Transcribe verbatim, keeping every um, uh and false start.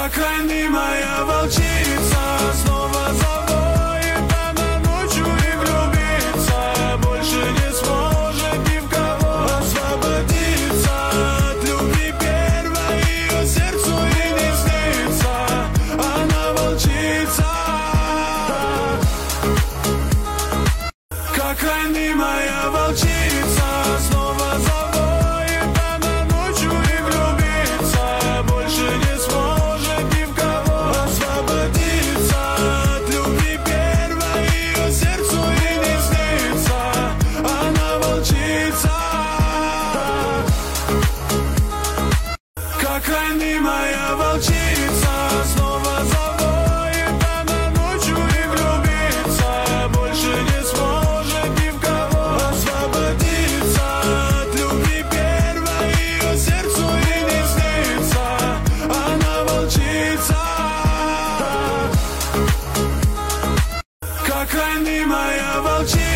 Как ранимая волчица, снова завоет она ночью и влюбится. Больше не сможет ни в кого освободиться от любви первой, ее сердцу и не снится. Она волчица. Как ранимая волчица, снова завоет она ночью и влюбится. Больше не сможет ни в кого освободиться от любви первой, ее сердцу и не снится. Она волчица. Как ранимая волчица, снова завоет она ночью и влюбится. Больше не сможет ни в кого освободиться от любви первой, ее сердцу и не снится. Она волчица. Как ранимая волчица.